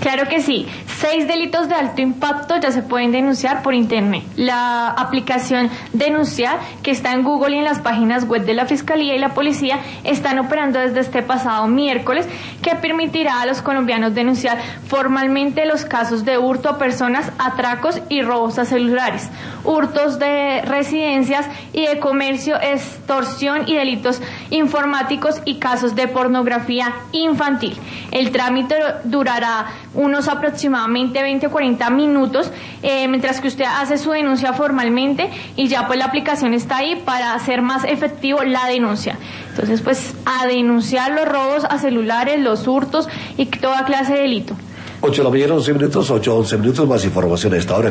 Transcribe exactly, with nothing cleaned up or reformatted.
Claro que sí. Seis delitos de alto impacto ya se pueden denunciar por internet. La aplicación Denunciar, que está en Google y en las páginas web de la Fiscalía y la Policía, están operando desde este pasado miércoles, que permitirá a los colombianos denunciar formalmente los casos de hurto a personas, atracos y robos a celulares, hurtos de residencias y de comercio, extorsión y delitos informáticos y casos de pornografía infantil. El trámite durará unos aproximadamente veinte o cuarenta minutos, eh, mientras que usted hace su denuncia formalmente, y ya pues la aplicación está ahí para hacer más efectivo la denuncia. Entonces pues a denunciar los robos a celulares, los hurtos y toda clase de delito. ocho de la mañana, once minutos, ocho, once minutos, más información a esta hora.